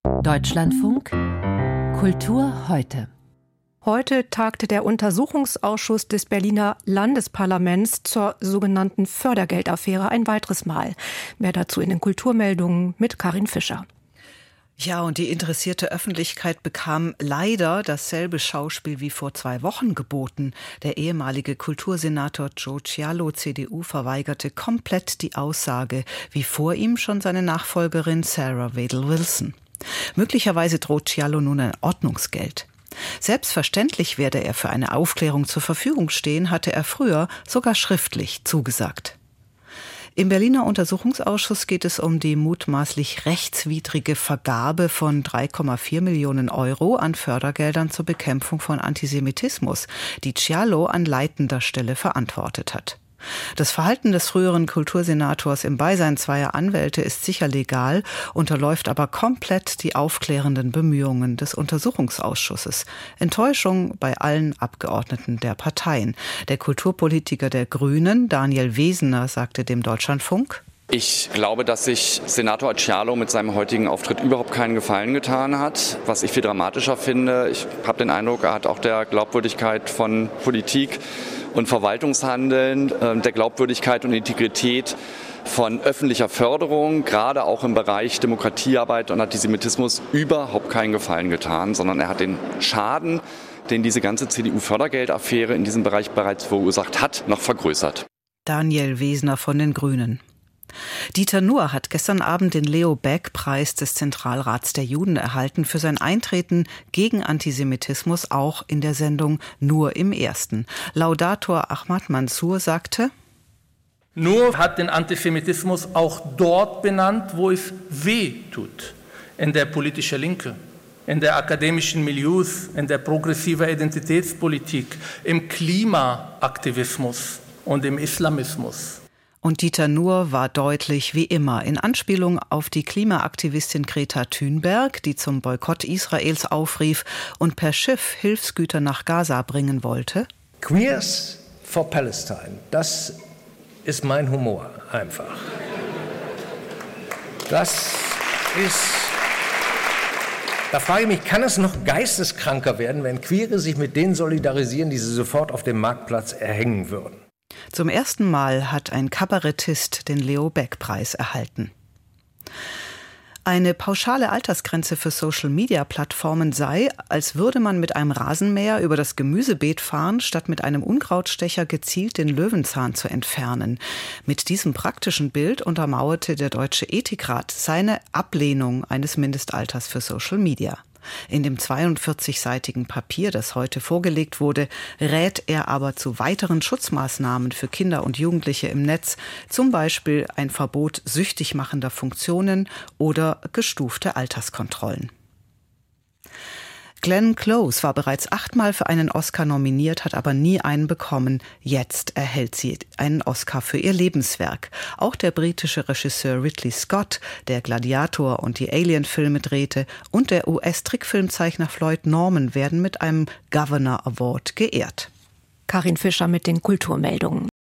Deutschlandfunk Kultur heute. Heute tagte der Untersuchungsausschuss des Berliner Landesparlaments zur sogenannten Fördergeldaffäre ein weiteres Mal. Mehr dazu in den Kulturmeldungen mit Karin Fischer. Ja, und die interessierte Öffentlichkeit bekam leider dasselbe Schauspiel wie vor 2 Wochen geboten. Der ehemalige Kultursenator Joe Cialo, CDU, verweigerte komplett die Aussage, wie vor ihm schon seine Nachfolgerin Sarah Wedel-Wilson. Möglicherweise droht Cialo nun ein Ordnungsgeld. Selbstverständlich werde er für eine Aufklärung zur Verfügung stehen, hatte er früher sogar schriftlich zugesagt. Im Berliner Untersuchungsausschuss geht es um die mutmaßlich rechtswidrige Vergabe von 3,4 Millionen Euro an Fördergeldern zur Bekämpfung von Antisemitismus, die Cialo an leitender Stelle verantwortet hat. Das Verhalten des früheren Kultursenators im Beisein zweier Anwälte ist sicher legal, unterläuft aber komplett die aufklärenden Bemühungen des Untersuchungsausschusses. Enttäuschung bei allen Abgeordneten der Parteien. Der Kulturpolitiker der Grünen, Daniel Wesener, sagte dem Deutschlandfunk: Ich glaube, dass sich Senator Cialo mit seinem heutigen Auftritt überhaupt keinen Gefallen getan hat. Was ich viel dramatischer finde, ich habe den Eindruck, er hat auch der Glaubwürdigkeit von Politik und Verwaltungshandeln, der Glaubwürdigkeit und Integrität von öffentlicher Förderung, gerade auch im Bereich Demokratiearbeit und Antisemitismus, überhaupt keinen Gefallen getan, sondern er hat den Schaden, den diese ganze CDU-Fördergeldaffäre in diesem Bereich bereits verursacht hat, noch vergrößert. Daniel Wesener von den Grünen. Dieter Nuhr hat gestern Abend den Leo-Baeck-Preis des Zentralrats der Juden erhalten für sein Eintreten gegen Antisemitismus, auch in der Sendung Nur im Ersten. Laudator Ahmad Mansour sagte: Nuhr hat den Antisemitismus auch dort benannt, wo es weh tut, in der politischen Linke, in der akademischen Milieus, in der progressiven Identitätspolitik, im Klimaaktivismus und im Islamismus. Und Dieter Nuhr war deutlich wie immer in Anspielung auf die Klimaaktivistin Greta Thunberg, die zum Boykott Israels aufrief und per Schiff Hilfsgüter nach Gaza bringen wollte. Queers for Palestine, das ist mein Humor einfach. Da frage ich mich, kann es noch geisteskranker werden, wenn Queere sich mit denen solidarisieren, die sie sofort auf dem Marktplatz erhängen würden? Zum ersten Mal hat ein Kabarettist den Leo-Baeck-Preis erhalten. Eine pauschale Altersgrenze für Social-Media-Plattformen sei, als würde man mit einem Rasenmäher über das Gemüsebeet fahren, statt mit einem Unkrautstecher gezielt den Löwenzahn zu entfernen. Mit diesem praktischen Bild untermauerte der Deutsche Ethikrat seine Ablehnung eines Mindestalters für Social-Media. In dem 42-seitigen Papier, das heute vorgelegt wurde, rät er aber zu weiteren Schutzmaßnahmen für Kinder und Jugendliche im Netz, zum Beispiel ein Verbot süchtig machender Funktionen oder gestufte Alterskontrollen. Glenn Close war bereits 8-mal für einen Oscar nominiert, hat aber nie einen bekommen. Jetzt erhält sie einen Oscar für ihr Lebenswerk. Auch der britische Regisseur Ridley Scott, der Gladiator und die Alien-Filme drehte, und der US-Trickfilmzeichner Floyd Norman werden mit einem Governor Award geehrt. Karin Fischer mit den Kulturmeldungen.